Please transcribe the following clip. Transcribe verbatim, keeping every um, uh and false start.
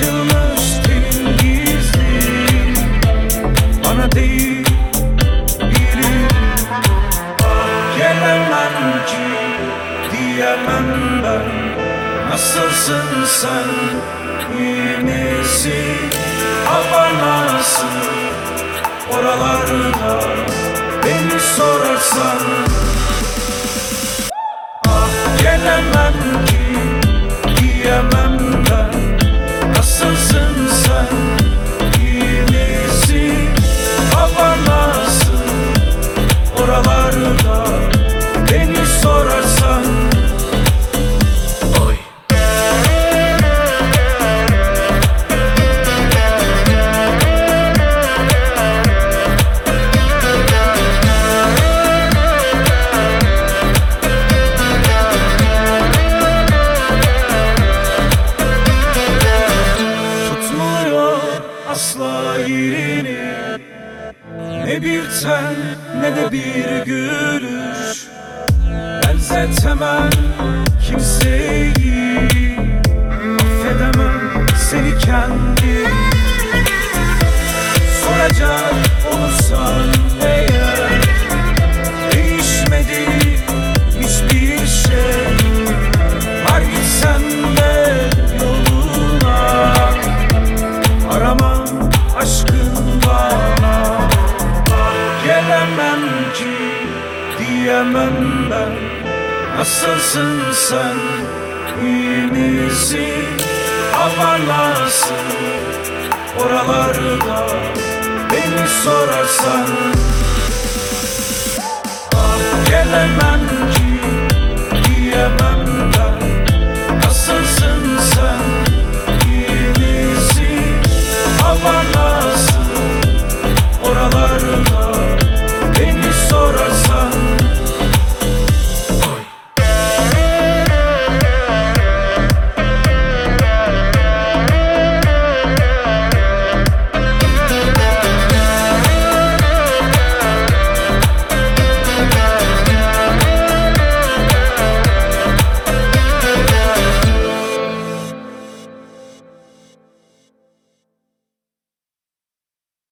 Açılmış tenin gizli, bana değil biri. Gelemem ki diyemem ben. Nasılsın sen, iyi misin? Hava nasıl oralarda, beni sorarsan. Ah, gelemem ki diyemem ben. Nasılsın sen, iyi misin? Hava nasıl oralarda, beni sorarsan. Oy. Asla yerini, ne bir ten ne de bir gülüş. Benzetemem kimseyi, affedemem seni kendi. Soracak olursan eğer, değişmedi hiçbir şey. Var gitsen de yoluna, arama aşkın bana. Gelemem ki diyemem ben. Nasılsın sen, iyi misin? Hava nasıl oralarda, beni sorarsan. Ah, gelemem